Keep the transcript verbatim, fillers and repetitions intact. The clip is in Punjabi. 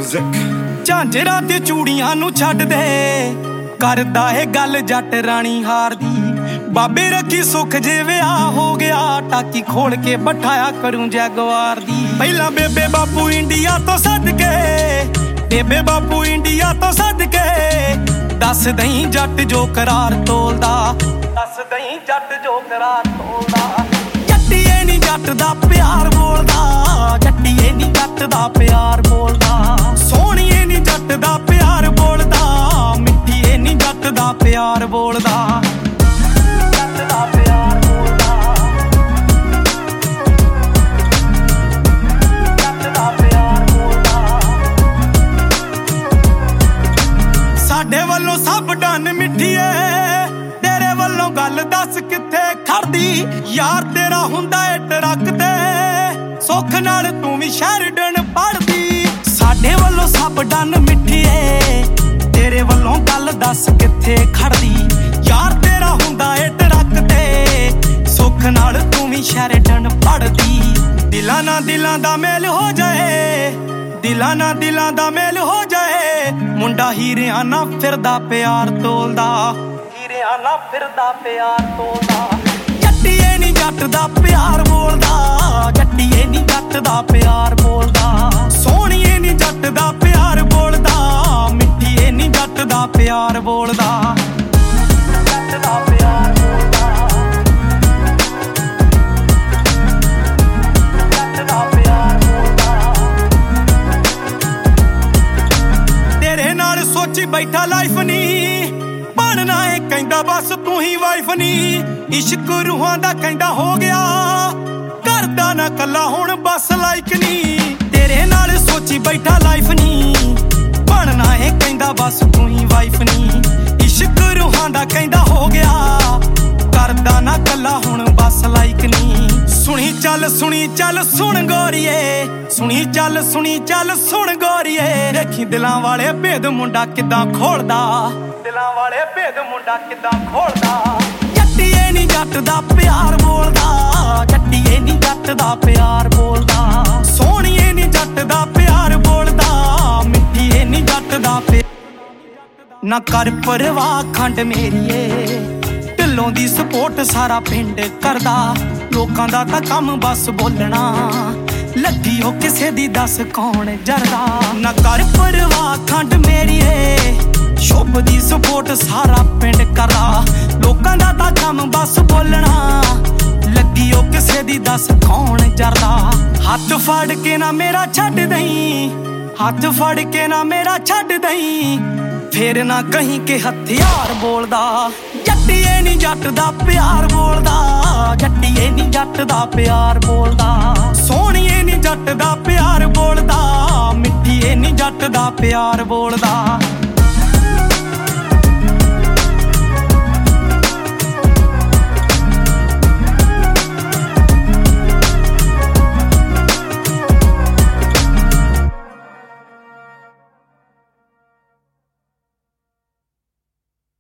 Music ਝਾਂਜਰਾਂ ਤੇ ਚੂੜੀਆਂ ਨੂੰ ਛੱਡ ਦੇ ਕਰਦਾ ਏ ਗੱਲ ਜੱਟ ਰਾਣੀ ਹਾਰ ਦੀ ਬਾਬੇ ਰੱਖੀ ਸੁੱਖ ਜੇ ਵਿਆਹ ਹੋ ਗਿਆ ਟਾਕੀ ਖੋਲ ਕੇ ਬਿਠਾਇਆ ਕਰੂੰ ਜੈਗਵਾਰ ਦੀ ਪਹਿਲਾਂ ਬੇਬੇ ਬਾਪੂ ਇੰਡੀਆ ਤੋਂ ਸੱਦ ਕੇ ਬੇਬੇ ਬਾਪੂ ਇੰਡੀਆ ਤੋਂ ਸੱਦ ਕੇ ਦੱਸ ਦਈ ਜੱਟ ਜੋ ਕਰਾਰ ਤੋਲਦਾ ਦੱਸ ਦਈ ਜੱਟ ਜੋ ਕਰਾਰ ਤੋਲਦਾ ਜੱਟੀਏ ਨੀ ਜੱਟ ਦਾ ਪਿਆਰ ਬੋਲਦਾ ਜੱਟੀਏ ਨੀ ਜੱਟ ਦਾ ਪਿਆਰ ਬੋਲਦਾ ਸੋਹਣੀਏ ਨੀ ਜੱਟ ਦਾ ਪਿਆਰ ਬੋਲਦਾ ਮਿੱਠੀਏ ਨੀ ਜੱਟ ਦਾ ਪਿਆਰ ਬੋਲਦਾ ਜੱਟ ਦਾ ਪਿਆਰ ਬੋਲਦਾ ਜੱਟ ਦਾ ਪਿਆਰ ਬੋਲਦਾ ਸਾਡੇ ਵੱਲੋਂ ਸਭ ਡਨ ਮਿੱਠੀਏ ਤੇਰੇ ਵੱਲੋਂ ਗੱਲ ਦੱਸ ਕਿੱਥੇ ਖੜਦੀ ਯਾਰ ਤੇਰਾ ਹੁੰਦਾ ਏ ਟਰੱਕ ਤੇ ਸੁੱਖ ਨਾਲ ਤੂੰ ਵੀ ਸ਼ਹਿਰਡਨ ਪੜਦੀ ਸਾਡੇ ਵੱਲੋਂ ਸਭ ਡਨ ਮਿੱਠੀਏ ਤੇਰੇ ਵੱਲੋਂ ਗੱਲ ਦੱਸ ਕਿੱਥੇ ਖੜਦੀ ਯਾਰ ਤੇਰਾ ਹੁੰਦਾ ਏ ਟਰੱਕ ਤੇ ਸੁੱਖ ਨਾਲ ਤੂੰ ਵੀ ਸ਼ਹਿਰਡਨ ਪੜਦੀ ਦਿਲਾਂ ਨਾਲ ਦਿਲਾਂ ਦਾ ਮੇਲ ਹੋ ਜਾਏ ਦਿਲਾਂ ਨਾਲ ਦਿਲਾਂ ਦਾ ਮੇਲ ਹੋ ਜਾਏ ਮੁੰਡਾ ਹੀਰਿਆਂ ਨਾਲ ਫਿਰਦਾ ਪਿਆਰ ਤੋਲਦਾ ਹੀਰਿਆਂ ਨਾਲ ਫਿਰਦਾ ਪਿਆਰ ਤੋਲਦਾ ਜੱਟੀਏ ਨੀ ਜੱਟ ਦਾ ਪਿਆਰ ਬੋਲਦਾ ਜੱਟੀਏ ਨੀ ਜੱਟ ਦਾ ਪਿਆਰ ਬੋਲਦਾ ਸੋਹਣੀਏ ਨੀ ਜੱਟ ਦਾ ਪਿਆਰ ਬੋਲਦਾ ਮਿੱਠੀਏ ਨੀ ਜੱਟ ਦਾ ਪਿਆਰ ਬੋਲਦਾ ਜੱਟ ਦਾ ਪਿਆਰ ਬੋਲਦਾ ਜੱਟ ਦਾ ਪਿਆਰ ਬੋਲਦਾ ਤੇਰੇ ਨਾਲ ਸੋਚੀ ਬੈਠਾ ਲਾਈਫ ਨੀ ਬਣਨਾ ਏ ਕਹਿੰਦਾ ਬਸ ਤੂੰ ਹੀ ਵਾਈਫ ਨੀ ਇਸ਼ਕ ਰੂਹਾਂ ਦਾ ਕਹਿੰਦਾ ਹੋ ਗਿਆ ਕਰਦਾ ਨਾ ਕੱਲਾ ਹੁਣ ਬਸ ਲਾਈਕ ਨੀ ਤੇਰੇ ਨਾਲ ਸੋਚੀ ਬੈਠਾ ਲਾਈਫ ਨੀ ਬਣਨਾ ਏ ਕਹਿੰਦਾ ਬਸ ਤੂੰ ਹੀ ਵਾਈਫ ਨੀ ਇਸ਼ਕ ਰੂਹਾਂ ਦਾ ਕਹਿੰਦਾ ਹੋ ਗਿਆ ਕਰਦਾ ਨਾ ਕੱਲਾ ਹੁਣ ਬਸ ਲਾਈਕ ਨੀ ਸੁਣੀ ਚੱਲ ਸੁਣੀ ਚੱਲ ਸੁਣ ਗੋਰੀਏ ਸੁਣੀ ਚੱਲ ਸੁਣੀ ਚੱਲ ਸੁਣ ਗੋਰੀਏ ਦੇਖੀ ਦਿਲਾਂ ਵਾਲੇ ਭੇਦ ਮੁੰਡਾ ਕਿੱਦਾਂ ਖੋਲਦਾ ਦਿਲਾਂ ਵਾਲੇ ਭੇਦ ਮੁੰਡਾ ਕਿੱਦਾਂ ਖੋਲਦਾ ਜੱਟੀਏ ਨੀ ਜੱਟ ਦਾ ਪਿਆਰ ਬੋਲਦਾ ਜੱਟੀਏ ਨੀ ਜੱਟ ਦਾ ਪਿਆਰ ਬੋਲਦਾ ਸੋਹਣੀਏ ਨੀ ਜੱਟ ਦਾ ਪਿਆਰ ਬੋਲਦਾ ਮਿੱਠੀਏ ਨੀ ਜੱਟ ਦਾ ਪਿਆਰ ਨਾ ਕਰ ਪਰਵਾਹ ਖੰਡ ਮੇਰੀਏ ਢਿੱਲੋਂ ਦੀ ਸਪੋਰਟ ਸਾਰਾ ਪਿੰਡ ਕਰਦਾ ਲੋਕਾਂ ਦਾ ਤਾਂ ਕੰਮ ਬਸ ਬੋਲਣਾ ਲੱਗੀ ਹੋ ਕਿਸੇ ਦੀ ਦੱਸ ਕੌਣ ਜਰਦਾ ਨਾ ਕਰ ਪਰਵਾਹ ਖੰਡ ਮੇਰੀਏ ਸ਼ੁਭ ਦੀ ਸਪੋਰਟ ਸਾਰਾ ਪਿੰਡ ਕਰਦਾ ਲੋਕਾਂ ਦਾ ਤਾਂ ਕੰਮ ਬਸ ਬੋਲਣਾ ਲੱਗੀ ਉਹ ਕਿਸੇ ਦੀ ਦੱਸ ਕੌਣ ਜਰਦਾ ਹੱਥ ਫੜ ਕੇ ਨਾ ਮੇਰਾ ਛੱਡ ਦਈ ਹੱਥ ਫੜ ਕੇ ਨਾ ਮੇਰਾ ਛੱਡ ਦਈ ਫੇਰ ਨਾ ਕਹੀਂ ਕਿ ਹਥਿਆਰ ਬੋਲਦਾ ਜੱਟੀਏ ਨੀ ਜੱਟ ਦਾ ਪਿਆਰ ਬੋਲਦਾ ਜੱਟੀਏ ਨੀ ਜੱਟ ਦਾ ਪਿਆਰ ਬੋਲਦਾ ਸੋਹਣੀਏ ਨੀ ਜੱਟ ਦਾ ਪਿਆਰ ਬੋਲਦਾ ਮਿੱਠੀਏ ਨੀ ਜੱਟ ਦਾ ਪਿਆਰ ਬੋਲਦਾ